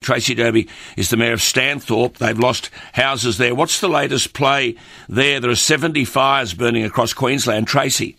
Tracy Dobie is the Mayor of Stanthorpe. They've lost houses there. What's the latest play there? There are 70 fires burning across Queensland. Tracy.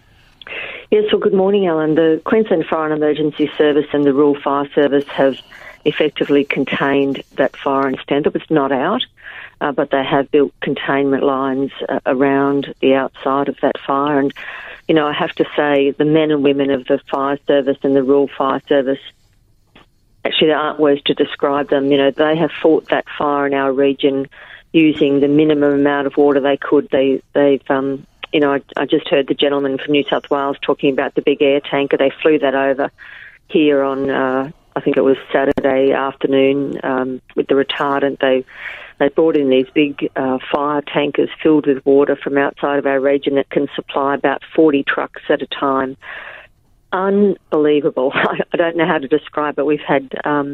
Yes, well, good morning, Alan. The Queensland Fire and Emergency Service and the Rural Fire Service have effectively contained that fire in Stanthorpe. It's not out, but they have built containment lines around the outside of that fire. And, you know, I have to say the men and women of the fire service and the Rural Fire Service, actually, there aren't words to describe them. You know, they have fought that fire in our region using the minimum amount of water they could. They've you know, I just heard the gentleman from New South Wales talking about the big air tanker. They flew that over here on, I think it was Saturday afternoon, with the retardant. They brought in these big fire tankers filled with water from outside of our region that can supply about 40 trucks at a time. Unbelievable. I don't know how to describe it. We've had,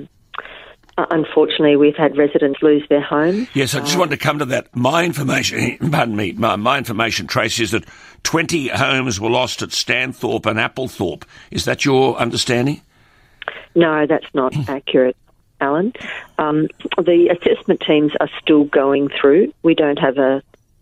unfortunately, we've had residents lose their homes. Yes, I just wanted to come to that. My information, pardon me, my information, Tracy, is that 20 homes were lost at Stanthorpe and Applethorpe. Is that your understanding? No, that's not accurate, Alan. The assessment teams are still going through. We don't have a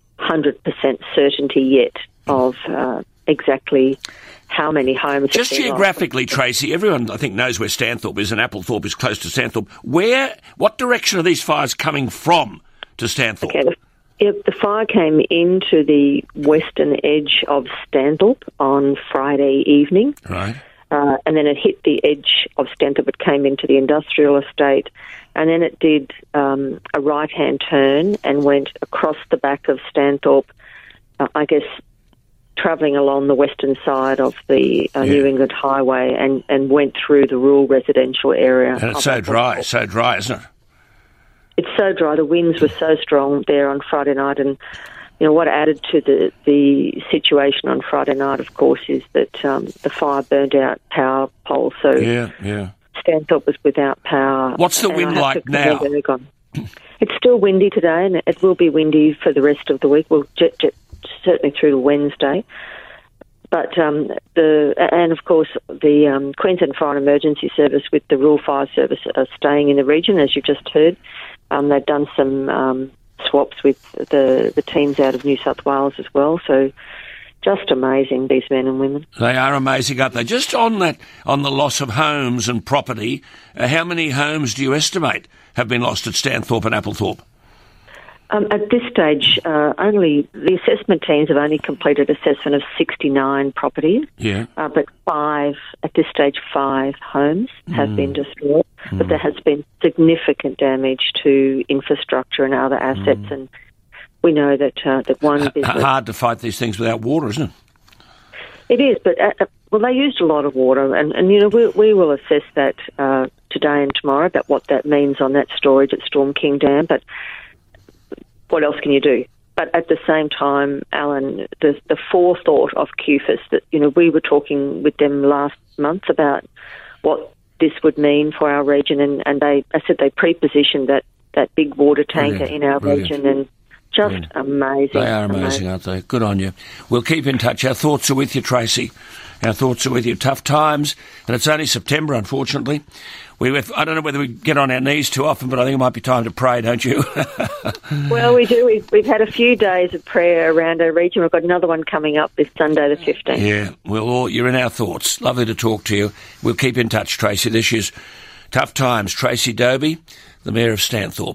100% certainty yet of exactly how many homes. Just geographically, Tracy, everyone I think knows where Stanthorpe is, and Applethorpe is close to Stanthorpe. What direction are these fires coming from to Stanthorpe? Okay, the fire came into the western edge of Stanthorpe on Friday evening. Right. And then it hit the edge of Stanthorpe. It came into the industrial estate, and then it did a right-hand turn and went across the back of Stanthorpe, I guess, travelling along the western side of the New England Highway and went through the rural residential area. And it's so dry, isn't it? It's so dry. The winds were so strong there on Friday night, and you know what added to the situation on Friday night, of course, is that the fire burned out power poles. So Stanthorpe was without power. What's the wind like now? It's still windy today, and it will be windy for the rest of the week. Well, certainly through to Wednesday. But and of course the Queensland Fire and Emergency Service with the Rural Fire Service are staying in the region, as you've just heard. They've done some swaps with the teams out of New South Wales as well. So just amazing, these men and women. They are amazing, aren't they? Just on the loss of homes and property, how many homes do you estimate have been lost at Stanthorpe and Applethorpe? At this stage, only the assessment teams have only completed assessment of 69 properties. Yeah. But at this stage, 5 homes have been destroyed. But there has been significant damage to infrastructure and other assets, and we know that one business... Hard to fight these things without water, isn't it? It is, but they used a lot of water, and you know we will assess that today and tomorrow about what that means on that storage at Storm King Dam. But what else can you do? But at the same time, Alan, the forethought of QFIS, that you know we were talking with them last month about what this would mean for our region, and I said they pre-positioned that big water tanker in our region, and just amazing. They are amazing, aren't they? Good on you. We'll keep in touch. Our thoughts are with you, Tracy. Our thoughts are with you. Tough times, and it's only September, unfortunately. I don't know whether we get on our knees too often, but I think it might be time to pray, don't you? Well, we do. We've had a few days of prayer around our region. We've got another one coming up this Sunday the 15th. Yeah, well, you're in our thoughts. Lovely to talk to you. We'll keep in touch, Tracy. This is Tough Times. Tracy Dobie, the Mayor of Stanthorpe.